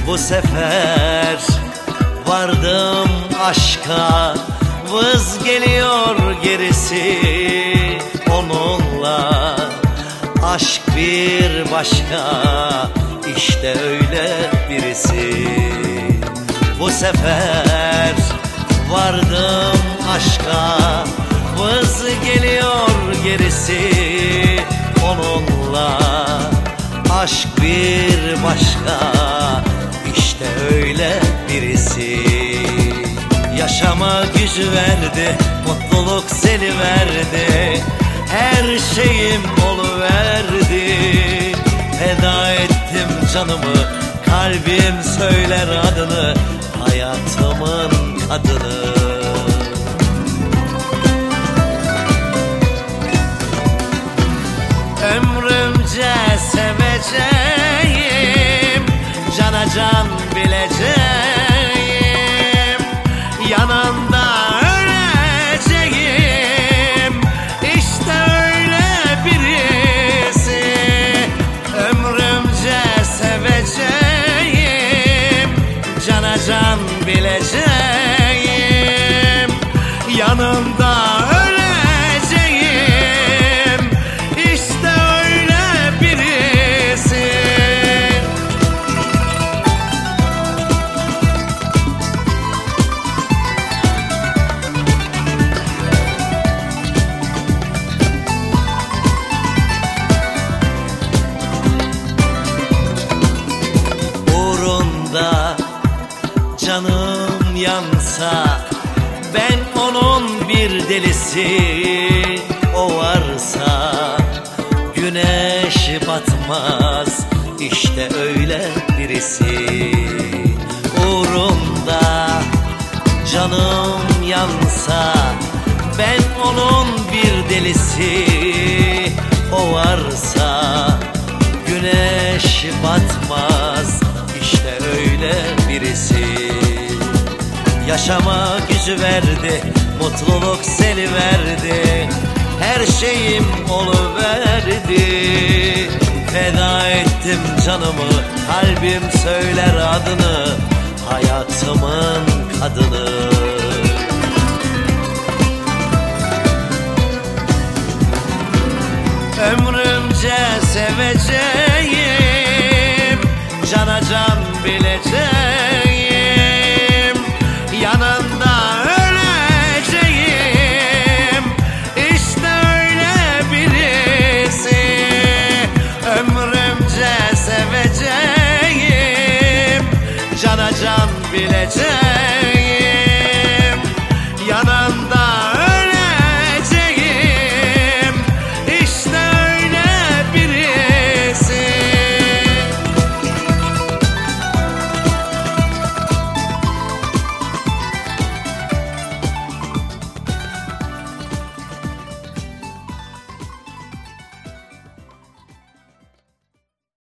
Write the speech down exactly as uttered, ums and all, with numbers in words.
Bu sefer vardım aşka, vız geliyor gerisi onunla. Aşk bir başka, işte öyle birisi. Bu sefer vardım aşka, vız geliyor gerisi onunla. Aşk bir başka, işte öyle birisi. Yaşama gücü verdi, mutluluk seni verdi. Her şeyim oluverdi. Feda ettim canımı, kalbim söyler adını, hayatımın kadını. Ömrümce seveceğim, cana can bileceğim. Yanında öleceğim, işte öyle birisi. Ömrümce seveceğim, cana can bileceğim. Yanında öleceğim, işte öyle birisi. Uğrunda canım yansa, ben onun bir delisi. O varsa güneş batmaz, işte öyle birisi. Uğrunda canım yansa, ben onun bir delisi. O varsa güneş batmaz, işte öyle birisi. Yaşama gücü verdi, mutluluk seni verdi. Her şeyim oluverdi. Feda ettim canımı, kalbim söyler adını, hayatımın kadını. Ömrümce seveceğim, cana can bileceğim. Yanında öleceğim, işte öyle birisi. Ömrümce seveceğim, cana can bileceğim.